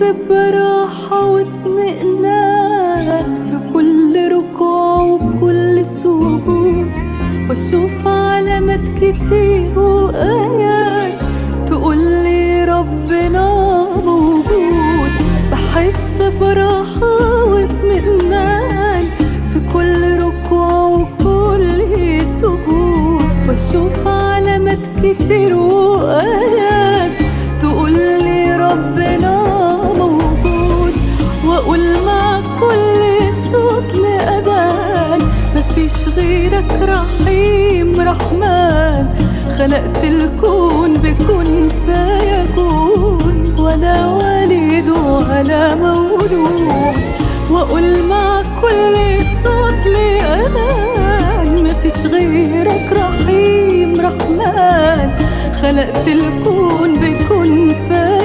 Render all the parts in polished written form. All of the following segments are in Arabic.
براحة واطمئنان في كل ركوع وكل سجود، واشوف علامات كتير وآيات تقولي ربنا موجود. بحس براحة واطمئنان في كل ركوع وكل سجود، واشوف علامات كتير وآيات تقولي ربنا موجود. واقول مع كل صوت لأذان مفيش غيرك رحيم رحمن، خلقت الكون بكون فيكون، ولا والد ولا مولود. واقول مع كل صوت لأذان مفيش غيرك رحيم رحمن، خلقت الكون بكون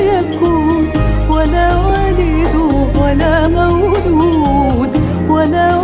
فيكون، ولا والد ولا مولود، ولا